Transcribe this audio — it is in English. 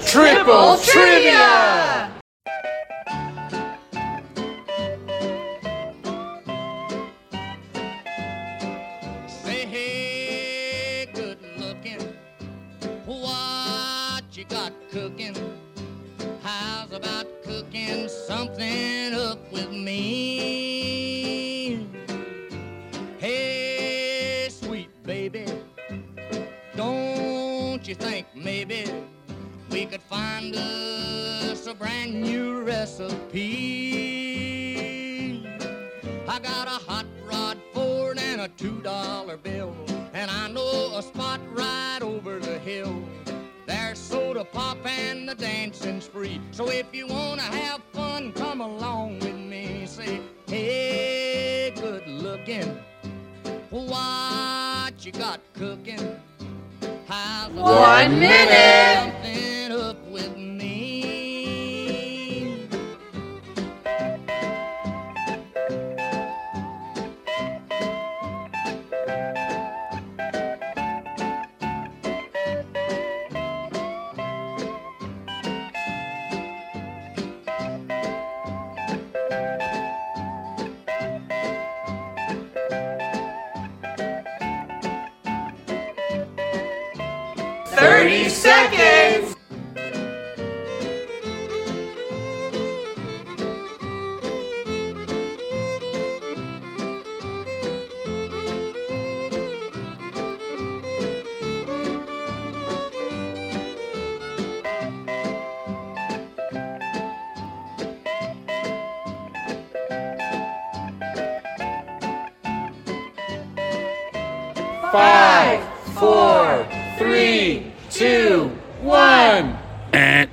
Triple Trivia! Say, hey, good looking, what you got cooking? How's about cooking something up with me? Hey, sweet baby, don't you think maybe we could find us a brand new recipe? I got a hot rod Ford and a $2 bill, and I know a spot right over the hill. There's soda pop and the dancing's free. So if you wanna have fun, come along with me. Say, hey, good looking, what you got cooking? How's 1 minute. Something up with me. 30 seconds! Five, four, three, two, one.